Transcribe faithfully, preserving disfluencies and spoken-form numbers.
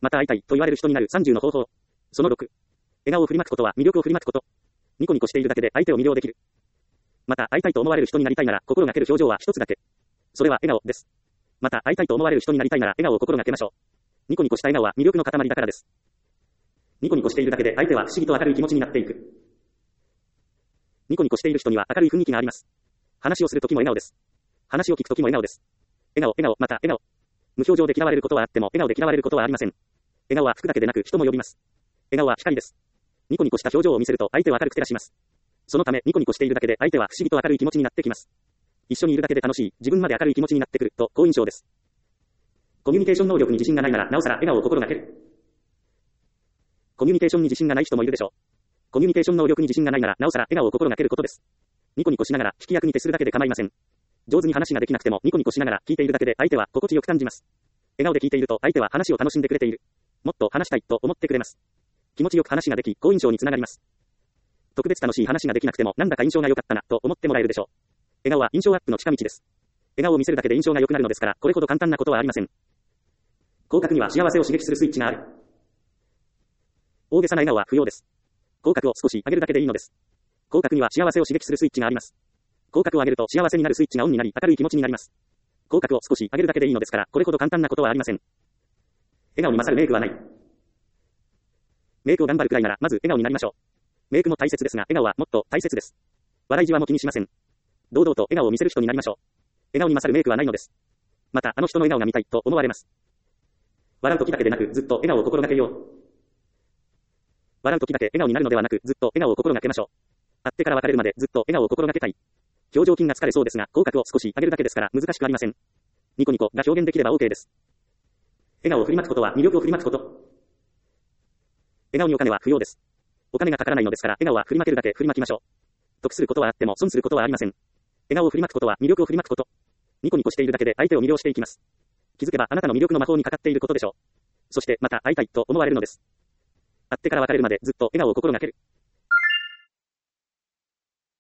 また会いたいと言われる人になるさんじゅうの方法。そのろく。笑顔を振りまくことは魅力を振りまくこと。ニコニコしているだけで相手を魅了できる。また会いたいと思われる人になりたいなら心がける表情は一つだけ。それは笑顔です。また会いたいと思われる人になりたいなら笑顔を心がけましょう。ニコニコした笑顔は魅力の塊だからです。ニコニコしているだけで相手は不思議と明るい気持ちになっていく。ニコニコしている人には明るい雰囲気があります。話をするときも笑顔です。話を聞くときも笑顔です。笑顔、笑顔、また笑顔。無表情で嫌われることはあっても笑顔で嫌われることはありません。笑顔は服だけでなく人も呼びます。笑顔は光です。ニコニコした表情を見せると相手は明るく照らします。そのためニコニコしているだけで相手は不思議と明るい気持ちになってきます。一緒にいるだけで楽しい、自分まで明るい気持ちになってくると好印象です。コミュニケーション能力に自信がないならなおさら笑顔を心がける。コミュニケーションに自信がない人もいるでしょう。コミュニケーション能力に自信がないならなおさら笑顔を心がけることです。ニコニコしながら聞き役に徹するだけで構いません。上手に話ができなくてもニコニコしながら聞いているだけで相手は心地よく感じます。笑顔で聞いていると相手は話を楽しんでくれている。もっと話したいと思ってくれます。気持ちよく話ができ好印象につながります。特別楽しい話ができなくてもなんだか印象が良かったなと思ってもらえるでしょう。笑顔は印象アップの近道です。笑顔を見せるだけで印象が良くなるのですからこれほど簡単なことはありません。口角には幸せを刺激するスイッチがある。大げさな笑顔は不要です。口角を少し上げるだけでいいのです。口角には幸せを刺激するスイッチがあります。口角を上げると幸せになるスイッチがオンになり明るい気持ちになります。口角を少し上げるだけでいいのですからこれほど簡単なことはありません。笑顔に勝るメイクはない。メイクを頑張るくらいならまず笑顔になりましょう。メイクも大切ですが笑顔はもっと大切です。笑いじわも気にしません。堂々と笑顔を見せる人になりましょう。笑顔に勝るメイクはないのです。またあの人の笑顔が見たいと思われます。笑う時だけでなくずっと笑顔を心がけよう。笑う時だけ笑顔になるのではなくずっと笑顔を心がけましょう。会ってから別れるまでずっと笑顔を心がけたい。表情筋が疲れそうですが口角を少し上げるだけですから難しくありません。ニコニコが表現できれば OK です。笑顔を振りまくことは魅力を振りまくこと。笑顔にお金は不要です。お金がかからないのですから笑顔は振りまけるだけ振りまきましょう。得することはあっても損することはありません。笑顔を振りまくことは魅力を振りまくこと。ニコニコしているだけで相手を魅了していきます。気づけばあなたの魅力の魔法にかかっていることでしょう。そしてまた会いたいと思われるのです。会ってから別れるまでずっと笑顔を心がける。